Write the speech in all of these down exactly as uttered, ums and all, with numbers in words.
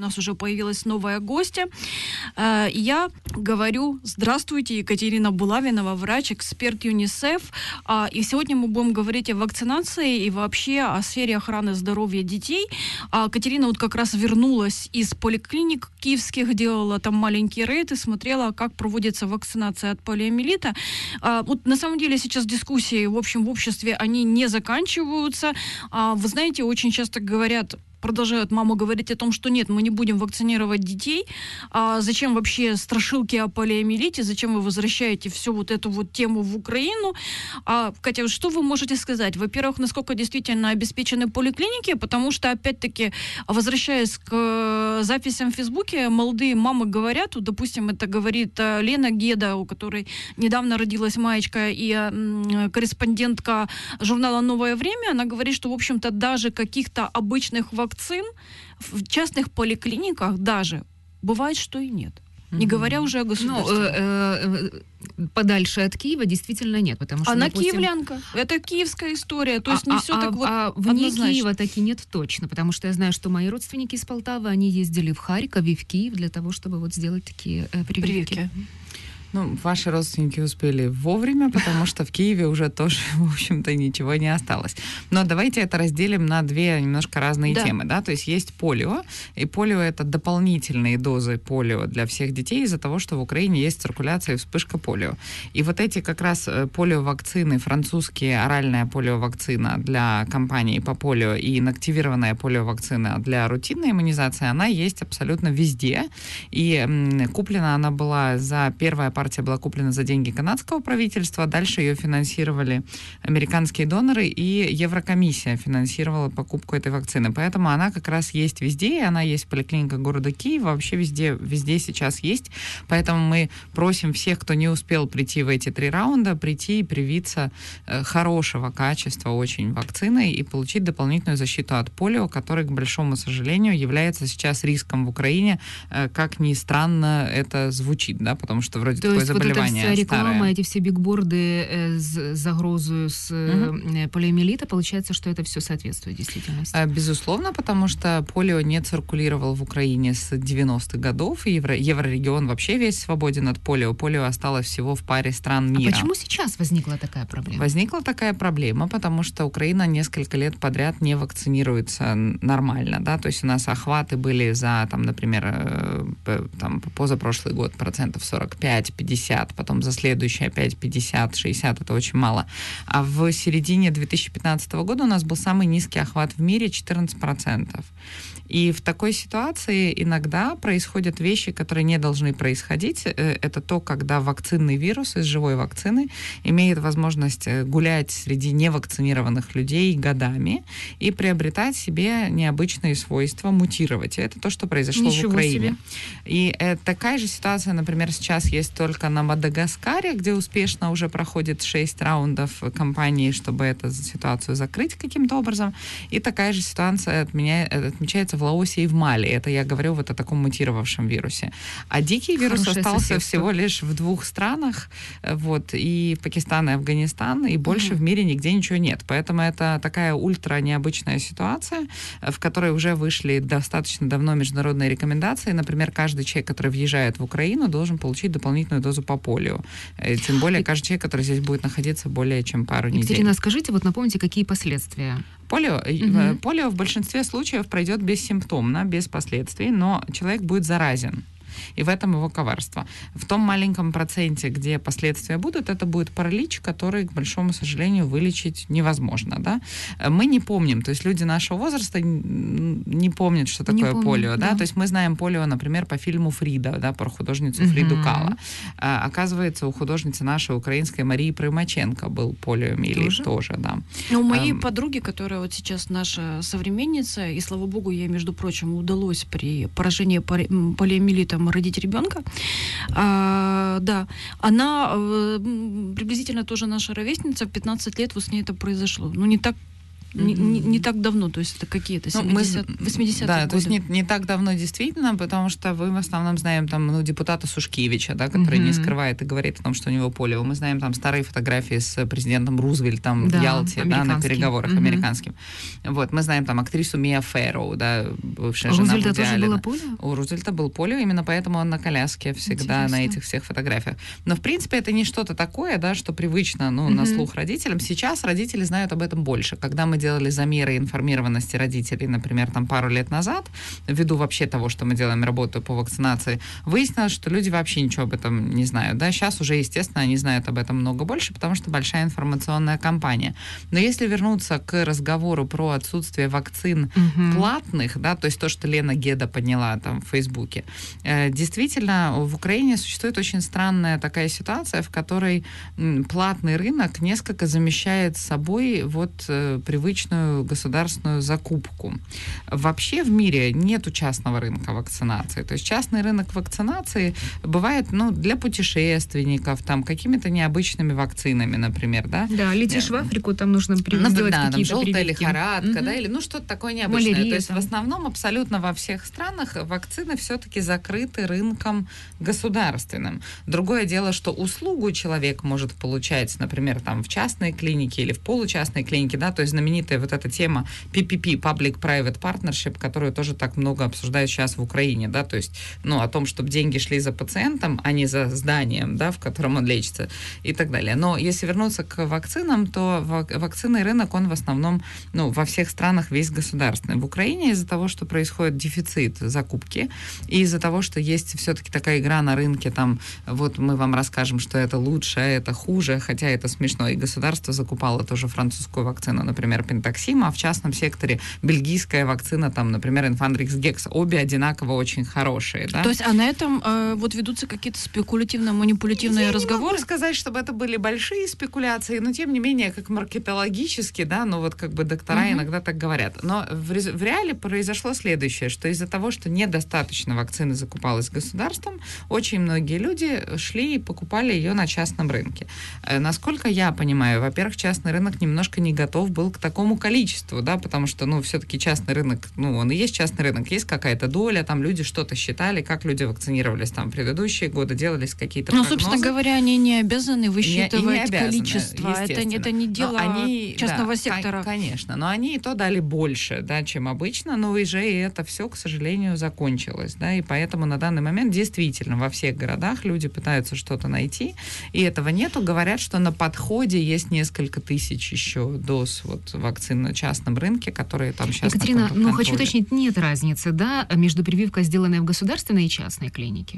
нас уже появилась новая гостья. Я говорю: здравствуйте, Екатерина Булавинова, врач, эксперт ЮНИСЕФ. И сегодня мы будем говорить о вакцинации и вообще о сфере охраны здоровья детей. Катерина вот как раз вернулась из поликлиник киевских, делала там маленький рейд и смотрела, как проводится вакцинация от полиомиелита. Вот на самом деле сейчас дискуссии, в общем, в обществе, они не заканчиваются. Вы знаете, очень часто говорят, продолжают маму говорить о том, что нет, мы не будем вакцинировать детей. А зачем вообще страшилки о полиомиелите? Зачем вы возвращаете всю вот эту вот тему в Украину? А, Катя, что вы можете сказать? Во-первых, насколько действительно обеспечены поликлиники? Потому что, опять-таки, возвращаясь к записям в Фейсбуке, молодые мамы говорят, вот, допустим, это говорит Лена Геда, у которой недавно родилась Маечка, и м, корреспондентка журнала «Новое время», она говорит, что, в общем-то, даже каких-то обычных вакцин вакцин в частных поликлиниках даже бывает, что и нет. Не говоря уже о государстве. Ну, э, э, подальше от Киева действительно нет, потому что, она допустим, киевлянка. Это киевская история, то есть а, не а, все а, так вот а вне однозначно. Киева так и нет точно, потому что я знаю, что мои родственники из Полтавы, они ездили в Харьков и в Киев для того, чтобы вот сделать такие э, прививки. прививки. Ну, ваши родственники успели вовремя, потому что в Киеве уже тоже, в общем-то, ничего не осталось. Но давайте это разделим на две немножко разные да. темы, да, то есть есть полио, и полио — это дополнительные дозы полио для всех детей из-за того, что в Украине есть циркуляция и вспышка полио. И вот эти как раз полиовакцины, французские, оральная полиовакцина для кампании по полио и инактивированная полиовакцина для рутинной иммунизации, она есть абсолютно везде, и м, куплена она была за первая партия Партия была куплена за деньги канадского правительства, дальше ее финансировали американские доноры, и Еврокомиссия финансировала покупку этой вакцины. Поэтому она как раз есть везде, и она есть в поликлиниках города Киева, вообще везде, везде сейчас есть. Поэтому мы просим всех, кто не успел прийти в эти три раунда, прийти и привиться хорошего качества очень вакциной и получить дополнительную защиту от полио, который, к большому сожалению, является сейчас риском в Украине, как ни странно это звучит, да, потому что вроде То есть вот эта вся реклама, старое. эти все бигборды э, с загрозой с угу. полиомиелита, получается, что это все соответствует действительности? Безусловно, потому что полио не циркулировал в Украине с девяностых годов, и Евро, еврорегион вообще весь свободен от полио. Полио осталось всего в паре стран мира. А почему сейчас возникла такая проблема? Возникла такая проблема, потому что Украина несколько лет подряд не вакцинируется нормально, да, то есть у нас охваты были за, там, например, там, позапрошлый год процентов сорок пять пятьдесят, потом за следующий опять пятьдесят шестьдесят, это очень мало. А в середине две тысячи пятнадцатого года у нас был самый низкий охват в мире, четырнадцать процентов. И в такой ситуации иногда происходят вещи, которые не должны происходить. Это то, когда вакцинный вирус из живой вакцины имеет возможность гулять среди невакцинированных людей годами и приобретать себе необычные свойства, мутировать. И это то, что произошло Ничего в Украине. себе. И э, такая же ситуация, например, сейчас есть только на Мадагаскаре, где успешно уже проходит шесть раундов кампании, чтобы эту ситуацию закрыть каким-то образом. И такая же ситуация отменя... отмечается в Лаосе и в Мали. Это я говорю вот о таком мутировавшем вирусе. А дикий вирус Хорошее остался соседство. всего лишь в двух странах, вот, и Пакистан, и Афганистан, и больше mm-hmm. в мире нигде ничего нет. Поэтому это такая ультра необычная ситуация, в которой уже вышли достаточно давно международные рекомендации. Например, каждый человек, который въезжает в Украину, должен получить дополнительную дозу по полио. Тем более, каждый человек, который здесь будет находиться более чем пару недель. Екатерина, скажите, вот напомните, какие последствия? Полио, Угу. полио в большинстве случаев пройдет бессимптомно, без последствий, но человек будет заразен. И в этом его коварство. В том маленьком проценте, где последствия будут, это будет паралич, который, к большому сожалению, вылечить невозможно. Да? Мы не помним, то есть люди нашего возраста не помнят, что такое помню, полио. да. Да? То есть мы знаем полио, например, по фильму «Фрида», да, про художницу uh-huh. Фриду Кало. А, оказывается, у художницы нашей украинской Марии Примаченко был полиомиелит тоже, тоже да. Ну, у моей um, подруги, которая вот сейчас наша современница, и, слава богу, ей, между прочим, удалось при поражении полиомиелитом родить ребенка, а, да, она а, приблизительно тоже наша ровесница, в пятнадцать лет вот с ней это произошло. Ну, не так Не, не, не так давно, то есть это какие-то семидесятые, ну, восьмидесятые да, годы. То есть не, не так давно действительно, потому что вы в основном знаем там, ну, депутата Сушкевича, да, который mm-hmm. не скрывает и говорит о том, что у него полио. Мы знаем там старые фотографии с президентом Рузвельтом да, в Ялте, да, на переговорах mm-hmm. американским. Вот, мы знаем там актрису Мия Ферроу, да, бывшая а жена Рузвельта Вуди тоже Аллена. было полио? У Рузвельта был полио, именно поэтому он на коляске всегда. Интересно. На этих всех фотографиях. Но, в принципе, это не что-то такое, да, что привычно, ну, mm-hmm. на слух родителям. Сейчас родители знают об этом больше. Когда мы делали замеры информированности родителей, например, там пару лет назад, ввиду вообще того, что мы делаем работу по вакцинации, выяснилось, что люди вообще ничего об этом не знают. Да? Сейчас уже, естественно, они знают об этом много больше, потому что большая информационная кампания. Но если вернуться к разговору про отсутствие вакцин mm-hmm. платных, да, то есть то, что Лена Геда подняла там в Фейсбуке, э, действительно, в Украине существует очень странная такая ситуация, в которой м, платный рынок несколько замещает собой вот э, привычную государственную закупку. Вообще в мире нету частного рынка вакцинации. То есть частный рынок вакцинации бывает, ну, для путешественников, там, какими-то необычными вакцинами, например, да? Да, летишь в Африку, там нужно при... ну, сделать да, какие-то там желтая прививки. лихорадка, Mm-hmm. да, или, ну, что-то такое необычное. Малярия, То есть там. в основном абсолютно во всех странах вакцины все-таки закрыты рынком государственным. Другое дело, что услугу человек может получать, например, там, в частной клинике или в получастной клинике, да, то есть знаменитая вот эта тема пи пи пи, Public-Private Partnership, которую тоже так много обсуждают сейчас в Украине, да, то есть, ну, о том, чтобы деньги шли за пациентом, а не за зданием, да, в котором он лечится и так далее. Но если вернуться к вакцинам, то вакцинный рынок, он в основном, ну, во всех странах весь государственный. В Украине из-за того, что происходит дефицит закупки, и из-за того, что есть все-таки такая игра на рынке, там, вот мы вам расскажем, что это лучше, а это хуже, хотя это смешно, и государство закупало тоже французскую вакцину, например, Пентаксим, а в частном секторе бельгийская вакцина, там, например, Инфандрикс Гекс, обе одинаково очень хорошие, да? То есть, а на этом э, вот ведутся какие-то спекулятивно-манипулятивные Я разговоры? не могу сказать, чтобы это были большие спекуляции, но тем не менее, как маркетологически, да, ну вот как бы доктора uh-huh. иногда так говорят. Но в, в реале произошло следующее, что из-за того, что недостаточно вакцины закупалось государством, очень многие люди шли и покупали ее на частном рынке. Насколько я понимаю, во-первых, частный рынок немножко не готов был к такому количеству, да, потому что, ну, все-таки частный рынок, ну, он и есть частный рынок, есть какая-то доля, там люди что-то считали, как люди вакцинировались там в предыдущие годы, делались какие-то ну, прогнозы. Собственно говоря, они не обязаны высчитывать не, не обязаны, количество. Это, это не дело они, частного да, сектора. Конечно, но они и то дали больше, да, чем обычно, но уже и это все, к сожалению, закончилось, да, и поэтому на данный момент действительно во всех городах люди пытаются что-то найти, и этого нету. Говорят, что на подходе есть несколько тысяч еще доз вот вакцин на частном рынке, которые там сейчас Екатерина, но хочу уточнить, нет разницы, да, между прививкой, сделанной в государственной и частной клинике?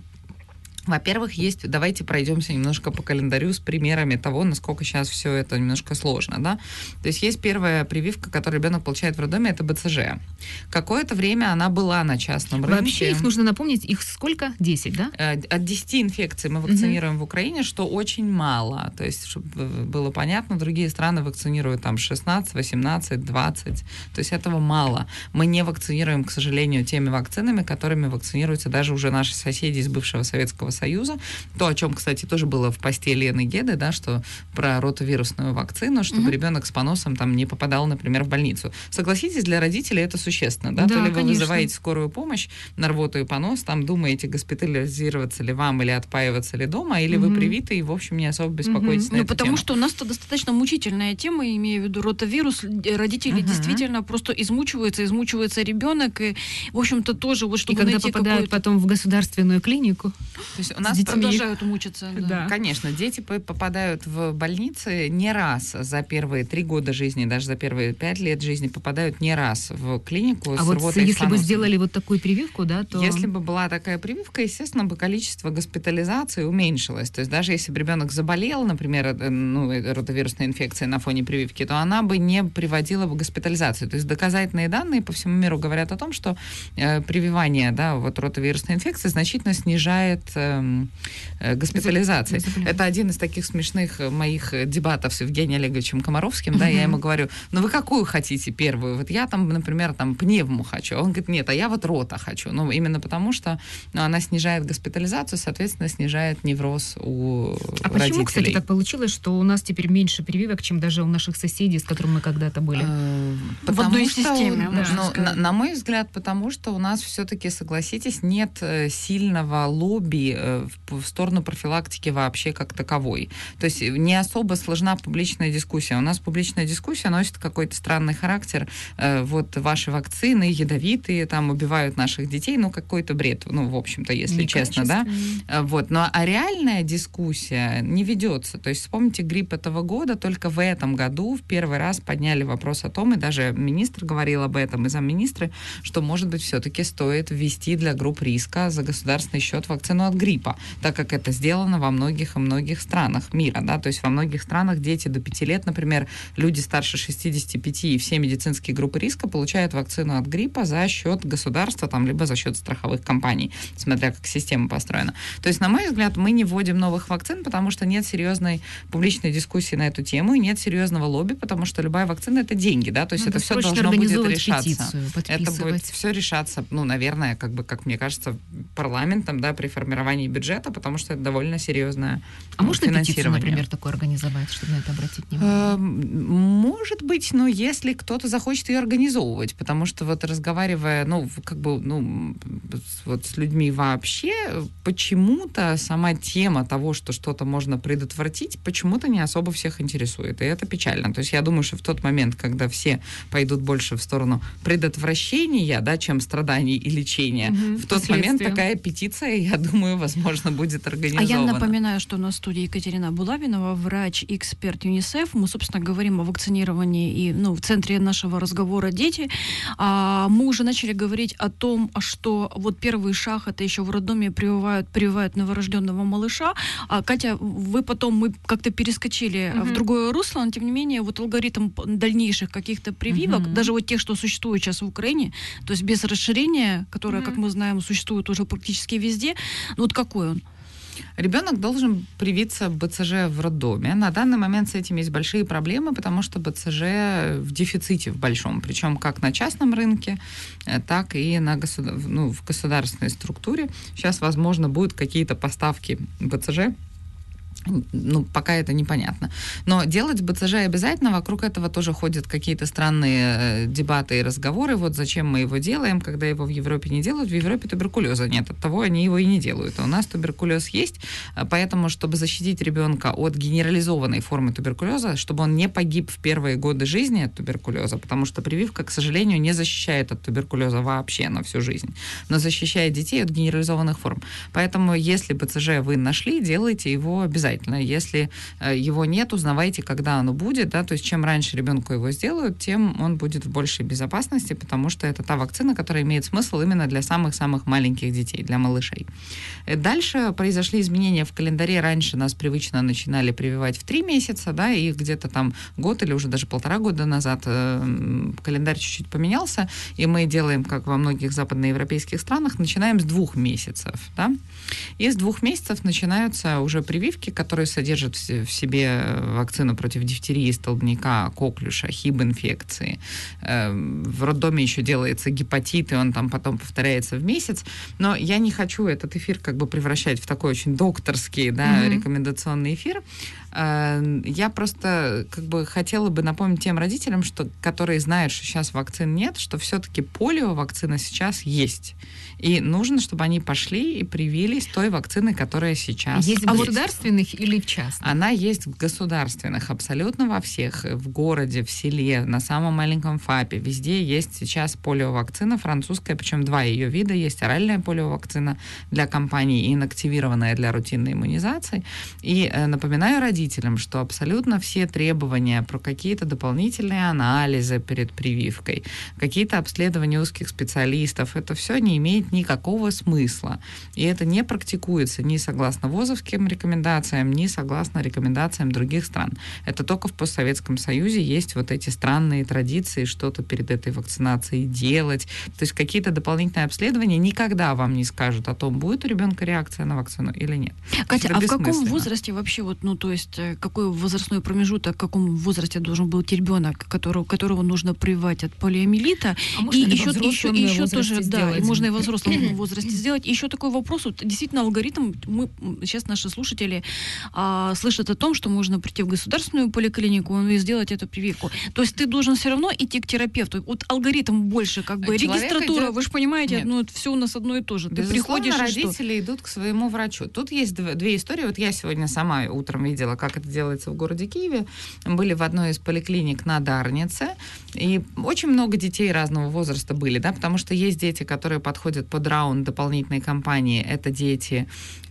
Во-первых, есть, давайте пройдемся немножко по календарю с примерами того, насколько сейчас все это немножко сложно, да. То есть есть первая прививка, которую ребенок получает в роддоме, это бэ цэ жэ. Какое-то время она была на частном рынке. Вообще их нужно напомнить, их сколько? десять, да? От десяти инфекций мы вакцинируем uh-huh. в Украине, что очень мало. То есть, чтобы было понятно, другие страны вакцинируют там шестнадцать, восемнадцать, двадцать. То есть этого мало. Мы не вакцинируем, к сожалению, теми вакцинами, которыми вакцинируются даже уже наши соседи из бывшего Советского Союза. То, о чем, кстати, тоже было в посте Лены Геды, да, что про ротавирусную вакцину, чтобы uh-huh. ребенок с поносом там не попадал, например, в больницу. Согласитесь, для родителей это существенно, да? Да, То ли вы конечно. вызываете скорую помощь на рвоту и понос, там думаете, госпитализироваться ли вам или отпаиваться ли дома, или uh-huh. вы привиты и, в общем, не особо беспокоитесь uh-huh. на ну, эту потому тему. что у нас-то достаточно мучительная тема, имею в виду ротавирус. Родители uh-huh. действительно просто измучиваются, измучивается ребенок, и, в общем-то, тоже вот чтобы и когда найти попадают какую-то... потом в государственную клинику, то есть у нас детьми продолжают мучиться. Да. Да. Конечно, дети попадают в больницы не раз за первые три года жизни, даже за первые пять лет жизни попадают не раз в клинику а с вот рвотой и если бы поносом. Сделали вот такую прививку, да, то... Если бы была такая прививка, естественно, бы количество госпитализаций уменьшилось. То есть даже если бы ребенок заболел, например, ну, ротавирусной инфекцией на фоне прививки, то она бы не приводила бы к госпитализации. То есть доказательные данные по всему миру говорят о том, что э, прививание, да, вот ротавирусной инфекции значительно снижает э, госпитализации. Это один из таких смешных моих дебатов с Евгением Олеговичем Комаровским, да, я ему говорю, ну вы какую хотите первую? Вот я там, например, там пневму хочу. Он говорит, нет, а я вот рота хочу. Ну, именно потому, что ну, она снижает госпитализацию, соответственно, снижает невроз у а родителей. Почему, кстати, так получилось, что у нас теперь меньше прививок, чем даже у наших соседей, с которыми мы когда-то были? Потому в одной что, системе, да, можно ну, сказать. на, на мой взгляд, потому что у нас все-таки, согласитесь, нет сильного лобби в сторону профилактики вообще как таковой. То есть не особо сложна публичная дискуссия. У нас публичная дискуссия носит какой-то странный характер. Вот ваши вакцины ядовитые, там убивают наших детей, ну какой-то бред, ну в общем-то, если честно, да. Вот, но а реальная дискуссия не ведется. То есть вспомните грипп этого года, только в этом году в первый раз подняли вопрос о том, и даже министр говорил об этом, и замминистры, что, может быть, все-таки стоит ввести для групп риска за государственный счет вакцину от гриппа, так как это сделано во многих и многих странах мира, да, то есть во многих странах дети до пяти лет, например, люди старше шестидесяти пяти и все медицинские группы риска получают вакцину от гриппа за счет государства, там, либо за счет страховых компаний, смотря как система построена. То есть, на мой взгляд, мы не вводим новых вакцин, потому что нет серьезной публичной дискуссии на эту тему, и нет серьезного лобби, потому что любая вакцина — это деньги, да, то есть Надо это все должно будет решаться. Петицию, это будет все решаться, ну, наверное, как бы, как мне кажется, парламентом, да, при формировании бюджета, потому что это довольно серьезное А можно финансирование. петицию, например, такую организовать, чтобы на это обратить внимание? Может быть, но если кто-то захочет ее организовывать, потому что вот разговаривая, ну, как бы, ну, вот с людьми вообще, почему-то сама тема того, что что-то можно предотвратить, почему-то не особо всех интересует, и это печально. То есть я думаю, что в тот момент, когда все пойдут больше в сторону предотвращения, да, чем страданий и лечения, угу, в тот момент такая петиция, я думаю, возможно, будет организована. А я напоминаю, что на студии Екатерина Булавинова, врач и эксперт ЮНИСЕФ. Мы, собственно, говорим о вакцинировании, и, ну, в центре нашего разговора дети. А мы уже начали говорить о том, что вот первый шаг — это еще в роддоме прививают, прививают новорожденного малыша. А, Катя, вы потом, мы как-то перескочили угу. в другое русло, но, тем не менее, вот алгоритм дальнейших каких-то прививок, угу. даже вот тех, что существуют сейчас в Украине, то есть без расширения, которое, угу. как мы знаем, существует уже практически везде, ну вот какой он? Ребенок должен привиться БЦЖ в роддоме. На данный момент с этим есть большие проблемы, потому что БЦЖ в дефиците в большом, причем как на частном рынке, так и на государ... ну, в государственной структуре. Сейчас, возможно, будут какие-то поставки БЦЖ. Ну, пока это непонятно. Но делать БЦЖ обязательно, вокруг этого тоже ходят какие-то странные дебаты и разговоры. Вот зачем мы его делаем, когда его в Европе не делают. В Европе туберкулеза нет, оттого они его и не делают. А у нас туберкулез есть, поэтому, чтобы защитить ребенка от генерализованной формы туберкулеза, чтобы он не погиб в первые годы жизни от туберкулеза, потому что прививка, к сожалению, не защищает от туберкулеза вообще на всю жизнь, но защищает детей от генерализованных форм. Поэтому, если БЦЖ вы нашли, делайте его обязательно. Если его нет, узнавайте, когда оно будет, да, то есть чем раньше ребенку его сделают, тем он будет в большей безопасности, потому что это та вакцина, которая имеет смысл именно для самых-самых маленьких детей, для малышей. Дальше произошли изменения в календаре. Раньше нас привычно начинали прививать в три месяца, да, и где-то там год или уже даже полтора года назад календарь чуть-чуть поменялся, и мы делаем, как во многих западноевропейских странах, начинаем с двух месяцев, да, и с двух месяцев начинаются уже прививки, которые содержат в себе вакцину против дифтерии, столбняка, коклюша, хиб-инфекции. В роддоме еще делается гепатит, и он там потом повторяется в месяц. Но я не хочу этот эфир как бы превращать в такой очень докторский, да, mm-hmm. рекомендационный эфир. Я просто как бы хотела бы напомнить тем родителям, что, которые знают, что сейчас вакцин нет, что все-таки полио-вакцина сейчас есть. И нужно, чтобы они пошли и привились той вакциной, которая сейчас есть. А в государственных или в частных? Она есть в государственных, абсолютно во всех. В городе, в селе, на самом маленьком ФАПе. Везде есть сейчас полиовакцина французская, причем два ее вида. Есть оральная полиовакцина для компаний и инактивированная для рутинной иммунизации. И э, напоминаю родителям, что абсолютно все требования про какие-то дополнительные анализы перед прививкой, какие-то обследования узких специалистов, это все не имеет никакого смысла. И это не практикуется ни согласно ВОЗовским рекомендациям, делаем не согласно рекомендациям других стран. Это только в постсоветском Союзе есть вот эти странные традиции, что-то перед этой вакцинацией делать. То есть какие-то дополнительные обследования никогда вам не скажут о том, будет у ребенка реакция на вакцину или нет. Катя, а в каком возрасте вообще, вот, ну, то есть, какой возрастной промежуток, в каком возрасте должен быть ребенок, которого, которого нужно прививать от полиомиелита? А и еще, еще, и еще тоже, сделать? Да, и можно и в взрослом возрасте сделать. И еще такой вопрос, вот, действительно, алгоритм, мы, сейчас наши слушатели а, слышат о том, что можно прийти в государственную поликлинику и сделать эту прививку. То есть ты должен все равно идти к терапевту. Вот алгоритм больше, как бы, Человек регистратура, идет... вы же понимаете, Нет. ну, все у нас одно и то же. Ты Безусловно, приходишь, родители идут к своему врачу. Тут есть две, две истории. Вот я сегодня сама утром видела, как это делается в городе Киеве. Были в одной из поликлиник на Дарнице, и очень много детей разного возраста были, да, потому что есть дети, которые подходят под раунд дополнительной кампании. Это дети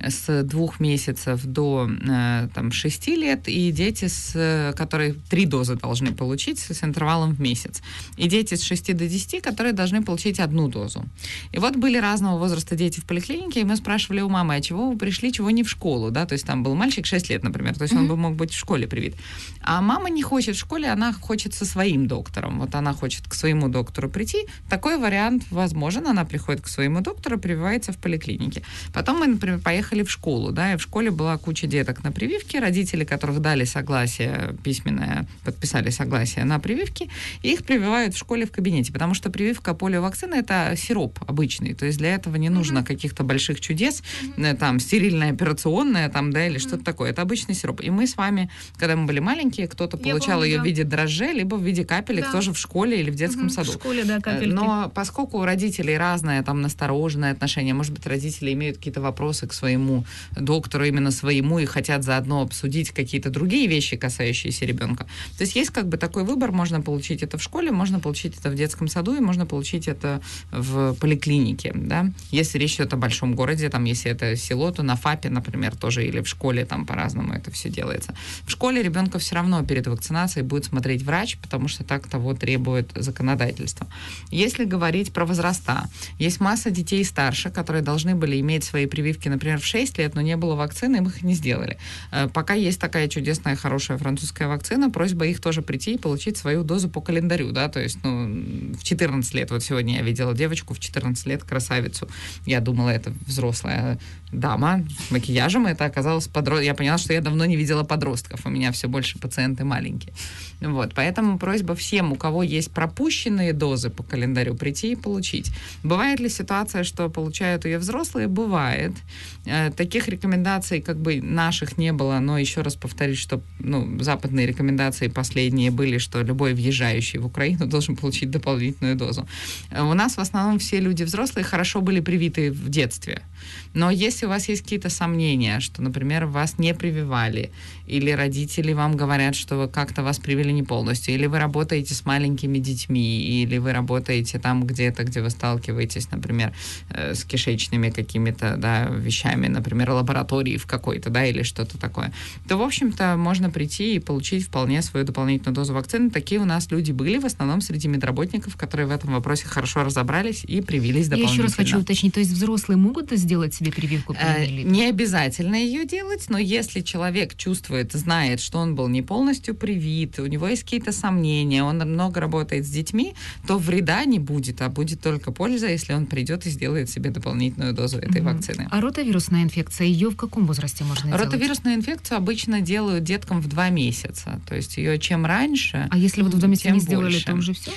с двух месяцев до э, там, шести лет, и дети, с, которые три дозы должны получить с интервалом в месяц. И дети с шести до десяти, которые должны получить одну дозу. И вот были разного возраста дети в поликлинике, и мы спрашивали у мамы, а чего вы пришли, чего не в школу, да, то есть там был мальчик шесть лет, например, то есть mm-hmm. он бы мог быть в школе привит. А мама не хочет в школе, она хочет со своим доктором, вот она хочет к своему доктору прийти, такой вариант возможен, она приходит к своему доктору, прививается в поликлинике. Потом мы, например, поехали в школу, да, и в школе была куча деток на прививке, родители, которых дали согласие письменное, подписали согласие на прививки, и их прививают в школе в кабинете, потому что прививка полиовакцины — это сироп обычный, то есть для этого не нужно mm-hmm. каких-то больших чудес, mm-hmm. там, стерильная операционная, там, да, или mm-hmm. что-то такое. Это обычный сироп. И мы с вами, когда мы были маленькие, кто-то Я получал помню, ее да. в виде дрожжей, либо в виде капелек, да. тоже в школе или в детском mm-hmm. саду. В школе, да, капельки. Но поскольку у родителей разное, там, настороженное отношение, может быть, родители имеют какие-то вопросы к своему доктору, именно своему, и хотят заодно обсудить какие-то другие вещи, касающиеся ребенка. То есть есть как бы такой выбор, можно получить это в школе, можно получить это в детском саду, и можно получить это в поликлинике, да. Если речь идет о большом городе, там, если это село, то на ФАПе, например, тоже, или в школе, там, по-разному это все делается. В школе ребенка все равно перед вакцинацией будет смотреть врач, потому что так того требует законодательство. Если говорить про возраста, есть масса детей старше, которые должны были иметь свои прививки, например, в шесть лет, но не было вакцины, и мы их не сделали. Пока есть такая чудесная, хорошая французская вакцина, просьба их тоже прийти и получить свою дозу по календарю, да, то есть, ну, в четырнадцать лет, вот сегодня я видела девочку в четырнадцать лет, красавицу, я думала, это взрослая дама с макияжем, это оказалось подросток. Я поняла, что я давно не видела подростков, у меня все больше пациенты маленькие. Вот, поэтому просьба всем, у кого есть пропущенные дозы по календарю, прийти и получить. Бывает ли ситуация, что получают ее взрослые? Бывает. Таких рекомендаций как бы наших не было, но еще раз повторюсь, что ну, западные рекомендации последние были, что любой въезжающий в Украину должен получить дополнительную дозу. У нас в основном все люди взрослые хорошо были привиты в детстве. Но если у вас есть какие-то сомнения, что, например, вас не прививали, или родители вам говорят, что вы как-то вас привили не полностью, или вы работаете с маленькими детьми, или вы работаете там где-то, где вы сталкиваетесь, например, с кишечными какими-то, да, вещами, например, лаборатории в какой-то, да, или что-то такое, то, в общем-то, можно прийти и получить вполне свою дополнительную дозу вакцины. Такие у нас люди были, в основном среди медработников, которые в этом вопросе хорошо разобрались и привились дополнительно. Я еще раз хочу уточнить, то есть взрослые могут сделать себе прививку полиомиелита? Не обязательно ее делать, но если человек чувствует, знает, что он был не полностью привит, у него есть какие-то сомнения, он много работает с детьми, то вреда не будет, а будет только польза, если он придет и сделает себе дополнительную дозу этой угу. вакцины. А ротавирусная инфекция, ее в каком возрасте можно делать? Ротавирусную инфекцию обычно делают деткам в два месяца, то есть ее чем раньше, а если вот в два месяца не сделали, больше. То уже все?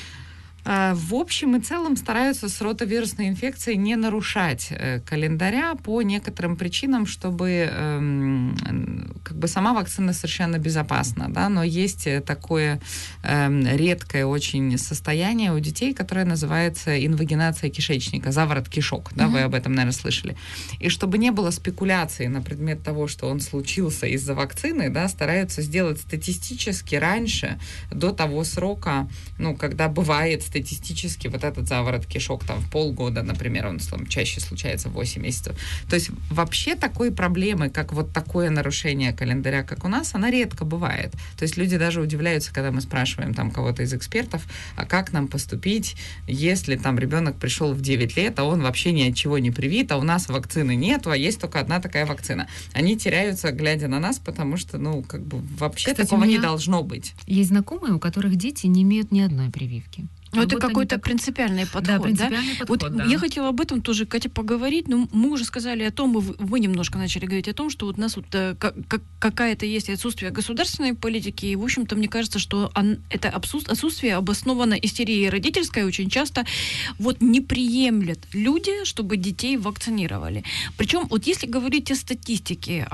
В общем и целом стараются с ротавирусной инфекцией не нарушать э, календаря по некоторым причинам, чтобы э, как бы сама вакцина совершенно безопасна, да, но есть такое э, редкое очень состояние у детей, которое называется инвагинация кишечника, заворот кишок, да, mm-hmm. вы об этом, наверное, слышали. И чтобы не было спекуляций на предмет того, что он случился из-за вакцины, да, стараются сделать статистически раньше, до того срока, ну, когда бывает статистически вот этот заворот кишок там в полгода, например, он там, чаще случается в восемь месяцев. То есть вообще такой проблемы, как вот такое нарушение календаря, как у нас, она редко бывает. То есть люди даже удивляются, когда мы спрашиваем там кого-то из экспертов, а как нам поступить, если там ребенок пришел в девять лет, а он вообще ни от чего не привит, а у нас вакцины нету, а есть только одна такая вакцина. Они теряются, глядя на нас, потому что, ну, как бы вообще Кстати, такого не должно быть. Есть знакомые, у которых дети не имеют ни одной прививки. Ну, А это вот какой-то так... принципиальный подход, да? принципиальный да? подход, вот да. Я хотела об этом тоже, Катя, поговорить, но мы уже сказали о том, вы, вы немножко начали говорить о том, что вот у нас вот как, какая-то есть отсутствие государственной политики, и, в общем-то, мне кажется, что он, это отсутствие обосновано истерией родительской, очень часто вот не приемлят люди, чтобы детей вакцинировали. Причем, вот если говорить о статистике,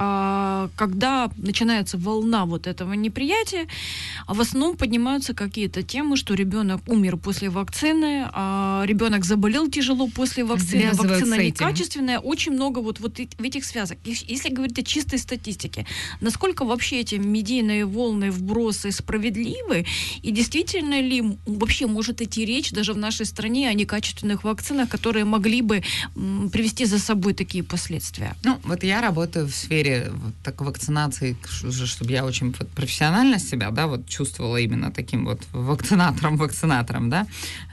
когда начинается волна вот этого неприятия, в основном поднимаются какие-то темы, что ребенок умер после вакцины, а ребенок заболел тяжело после вакцины, вакцина некачественная, очень много вот, вот в этих связок. Если говорить о чистой статистике, насколько вообще эти медийные волны, вбросы справедливы, и действительно ли вообще может идти речь даже в нашей стране о некачественных вакцинах, которые могли бы м, привести за собой такие последствия? Ну, вот я работаю в сфере вот, так, вакцинации, чтобы я очень вот, профессионально себя, да, вот чувствовала именно таким вот вакцинатором-вакцинатором, да,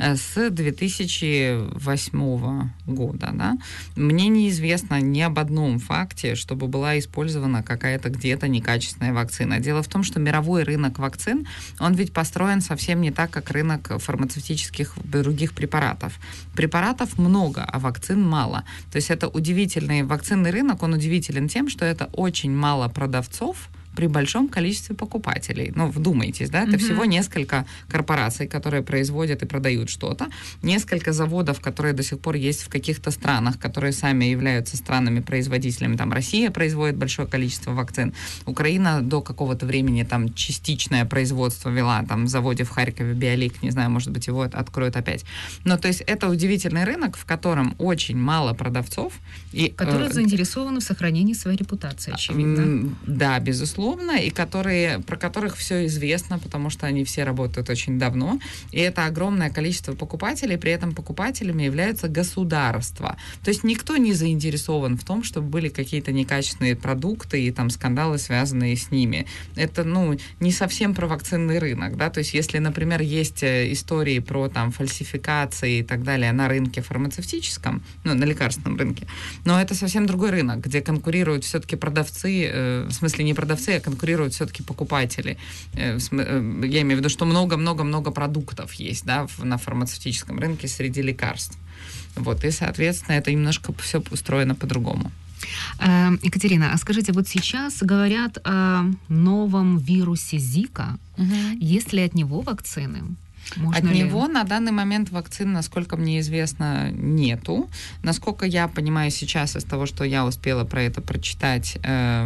с две тысячи восьмого года, да. Мне неизвестно ни об одном факте, чтобы была использована какая-то где-то некачественная вакцина. Дело в том, что мировой рынок вакцин, он ведь построен совсем не так, как рынок фармацевтических других препаратов. Препаратов много, а вакцин мало. То есть это удивительный вакцинный рынок, он удивителен тем, что это очень мало продавцов при большом количестве покупателей. Ну, вдумайтесь, да, это uh-huh. всего несколько корпораций, которые производят и продают что-то, несколько заводов, которые до сих пор есть в каких-то странах, которые сами являются странами-производителями. Там Россия производит большое количество вакцин, Украина до какого-то времени там частичное производство вела, там в заводе в Харькове Биолик, не знаю, может быть, его откроют опять. Но то есть это удивительный рынок, в котором очень мало продавцов. И, которые э, заинтересованы в сохранении своей репутации, очевидно. Э, да, безусловно. И которые, про которых все известно, потому что они все работают очень давно. И это огромное количество покупателей, при этом покупателями являются государства. То есть никто не заинтересован в том, чтобы были какие-то некачественные продукты и там скандалы, связанные с ними. Это, ну, не совсем про вакцинный рынок, да, то есть если, например, есть истории про там фальсификации и так далее на рынке фармацевтическом, ну, на лекарственном рынке, но это совсем другой рынок, где конкурируют все-таки продавцы, э, в смысле не продавцы, а конкурируют все-таки покупатели. Я имею в виду, что много-много-много продуктов есть, да, на фармацевтическом рынке среди лекарств. Вот, и, соответственно, это немножко все устроено по-другому. Екатерина, а скажите, вот сейчас говорят о новом вирусе Зика. Угу. Есть ли от него вакцины? Можно От ли... него на данный момент вакцин, насколько мне известно, нету. Насколько я понимаю сейчас из того, что я успела про это прочитать,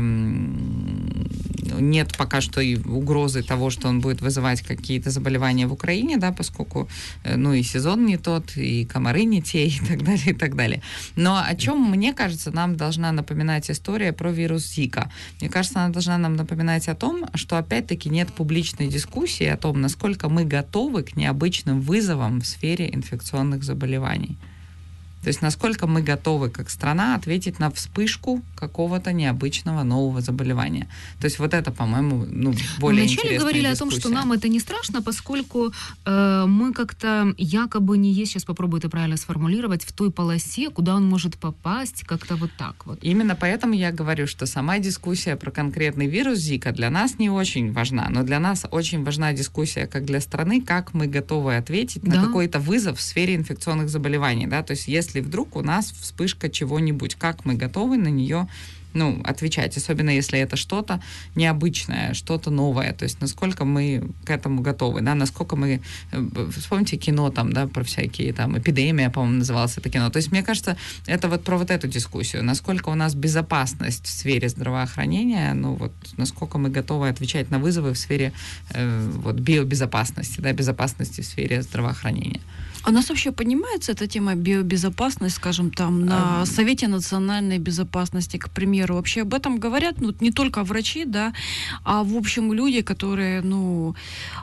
эм, нет пока что и угрозы того, что он будет вызывать какие-то заболевания в Украине, да, поскольку, ну, и сезон не тот, и комары не те, и так далее, и так далее. Но о чем, мне кажется, нам должна напоминать история про вирус Зика. Мне кажется, она должна нам напоминать о том, что, опять-таки, нет публичной дискуссии о том, насколько мы готовы к необычным вызовам в сфере инфекционных заболеваний. То есть насколько мы готовы как страна ответить на вспышку какого-то необычного нового заболевания. То есть вот это, по-моему, ну, более интересная дискуссия. Вначале говорили о том, что нам это не страшно, поскольку э, мы как-то якобы не есть, сейчас попробую это правильно сформулировать, в той полосе, куда он может попасть, как-то вот так вот. Именно поэтому я говорю, что сама дискуссия про конкретный вирус Зика для нас не очень важна, но для нас очень важна дискуссия как для страны, как мы готовы ответить да. на какой-то вызов в сфере инфекционных заболеваний. Да? То есть если если вдруг у нас вспышка чего-нибудь, как мы готовы на нее, ну, отвечать, особенно если это что-то необычное, что-то новое, то есть насколько мы к этому готовы, да, насколько мы, вспомните кино там, да, про всякие там, «Эпидемия», по-моему, называлось это кино, то есть мне кажется, это вот про вот эту дискуссию, насколько у нас безопасность в сфере здравоохранения, ну, вот, насколько мы готовы отвечать на вызовы в сфере, э, вот, биобезопасности, да, безопасности в сфере здравоохранения. А у нас вообще поднимается эта тема биобезопасность, скажем, там, на Совете национальной безопасности, к примеру? Вообще об этом говорят, ну, не только врачи, да, а в общем люди, которые, ну,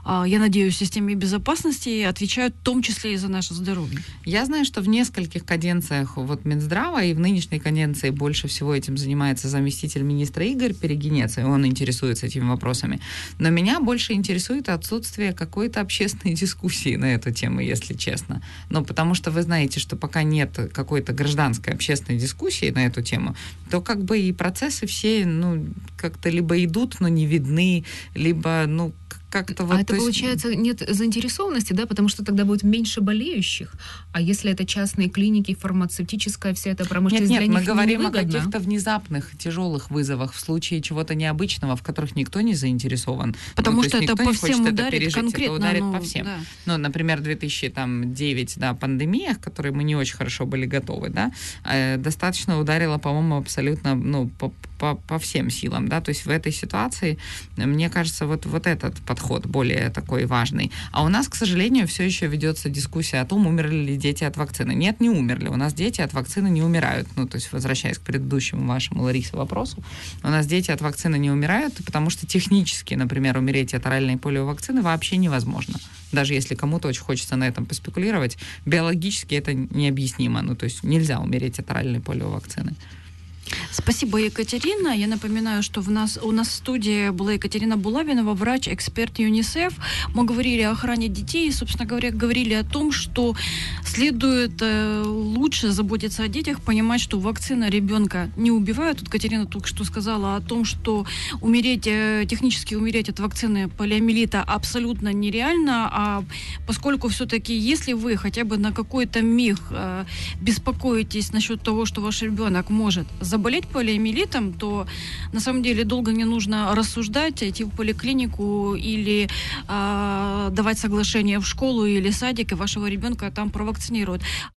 я надеюсь, в системе безопасности отвечают в том числе и за наше здоровье. Я знаю, что в нескольких каденциях вот Минздрава, и в нынешней каденции больше всего этим занимается заместитель министра Игорь Перегинец, и он интересуется этими вопросами. Но меня больше интересует отсутствие какой-то общественной дискуссии на эту тему, если честно. Ну, потому что вы знаете, что пока нет какой-то гражданской общественной дискуссии на эту тему, то как бы и процессы все, ну, как-то либо идут, но не видны, либо, ну, как-то вот... А это, есть... получается, нет заинтересованности, да, потому что тогда будет меньше болеющих. А если это частные клиники, фармацевтическая вся эта промышленность, нет, нет, для мы них говорим невыгодно? о каких-то внезапных, тяжелых вызовах в случае чего-то необычного, в которых никто не заинтересован. Потому ну, что это по всем ударит это конкретно. Это ударит ну, по всем. Да. Ну, например, две тысячи девять, да, пандемия, к которой мы не очень хорошо были готовы, да, э, достаточно ударила, по-моему, абсолютно, ну, по, по, по всем силам, да, то есть в этой ситуации, мне кажется, вот, вот этот подход более такой важный. А у нас, к сожалению, все еще ведется дискуссия о том, умерли ли дети от вакцины. Нет, не умерли. У нас дети от вакцины не умирают. Ну, то есть, возвращаясь к предыдущему вашему, Ларисе, вопросу, у нас дети от вакцины не умирают, потому что технически, например, умереть от оральной полиовакцины вообще невозможно. Даже если кому-то очень хочется на этом поспекулировать, биологически это необъяснимо. Ну, то есть нельзя умереть от оральной полиовакцины. Спасибо, Екатерина. Я напоминаю, что в нас, у нас в студии была Екатерина Булавинова, врач, эксперт ЮНИСЕФ. Мы говорили о охране детей и, собственно говоря, говорили о том, что следует э, лучше заботиться о детях, понимать, что вакцина ребенка не убивает. Тут Катерина только что сказала о том, что умереть, э, технически умереть от вакцины полиомиелита абсолютно нереально, а поскольку все-таки, если вы хотя бы на какой-то миг э, беспокоитесь насчет того, что ваш ребенок может заболеть полиомиелитом, то на самом деле долго не нужно рассуждать, идти в поликлинику или э, давать соглашение в школу или садик, и вашего ребенка там провакцинируют.